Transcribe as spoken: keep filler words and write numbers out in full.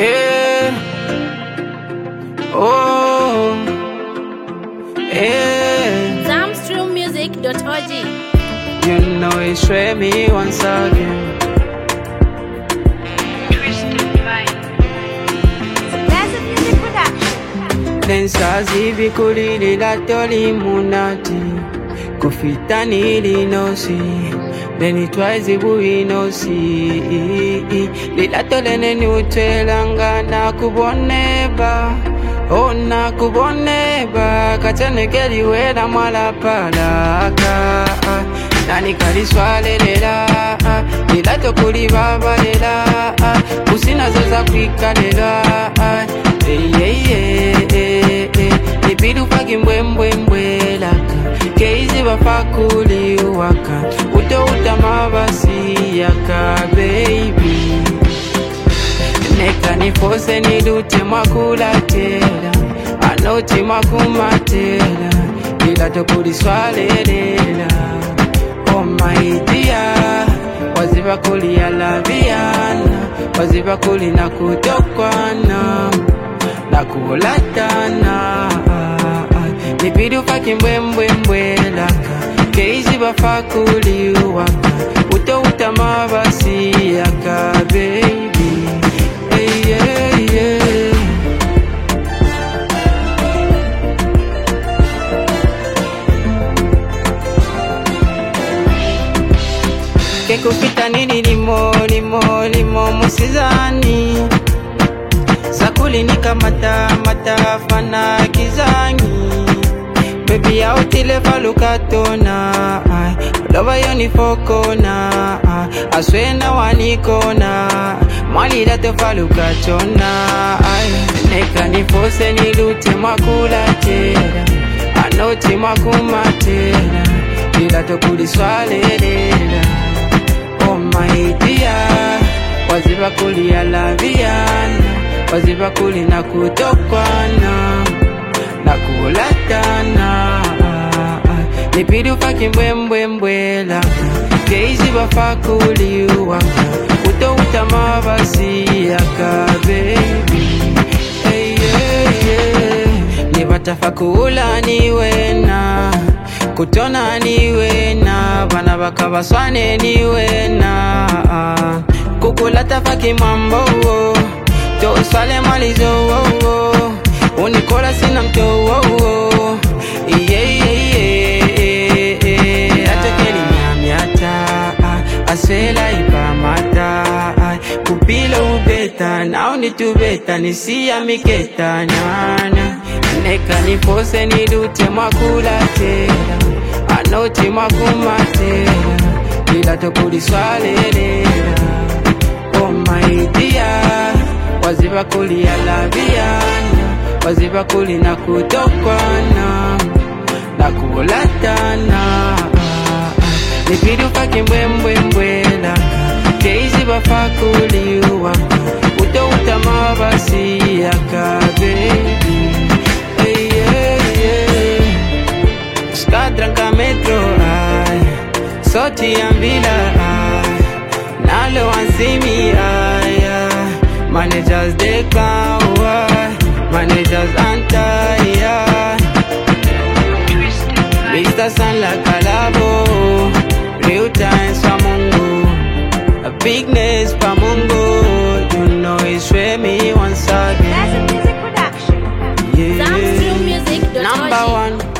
Yeah. Oh. Yeah. zamstream music dot org. You know it's Remy once again. Nensazi bikulili la toli munati Kufitani linosi Neni twice buinosi Lila tole neni utelanga na kuboneba Oh na kuboneba Katene keli wela mwala palaka Nani kaliswale lela Lila tokuli baba lela Kusina zoza kwika lela Hey, hey, hey, hey, hey. Nipidu pagi mbwe mbwe mbwe laka Keizi wafakuli waka Uto utamabasi yaka baby Neka nifose nilute makula tela Anoti makumatela Ila tokuli swale lela Oh my dear Waziba kuli ya laviana Waziba kuli na kutokwana na kulatana Nipidu faki mbwe mbwe mbwe laka Keizi bafakuli waka Uto utamabasi yaka baby Hey yeah yeah Kekupita nini limo limo limo musizani Sakuli nikamata mata fana kizangi Baby ya utile falukatona Lova yoni fokona Aswena wanikona Mwali dato falukatona Neka nifose nilute makula tela Anoti makumatela Ila tokuli swale lela Oh my dear Waziba kuli ya laviana Waziba kuli na kutokwana na kulatana Nipidu faki mbwe mbwe mbwe laka Keizi bafakuli waka Uto utamabasi yaka baby Hey yeah yeah Nibatafakula niwena Kutona niwena Bana baka baswane niwena Kukulata faki mambo To uswale malizo oh, oh. Unikola sina mto oh, oh. Yeah yeah yeah yeah. Atokeli nyamyata Aswela ipamata Kupilo ubeta Nao nitubeta Nisiya miketa nyana Neka nifose nilute makula tela Anoti makumatela Ila tokuli swale lela Oh my dear Waziba kuli ya laviana Waziba kuli na kutokwana na kulatana Nipidu faki mbwe mbwe mbwe laka Keizi bafakuli waka Uto utamabasi yaka baby Hey yeah yeah Skadranka metro ay Soti ambila ay Nalo ansimi ay Managers they come Managers anti-ya Mister San la Calabo Real times pa Mungu A bigness pa Mungu You know it's Remy once again. Music production. Yeah. zamstream music dot org. Number one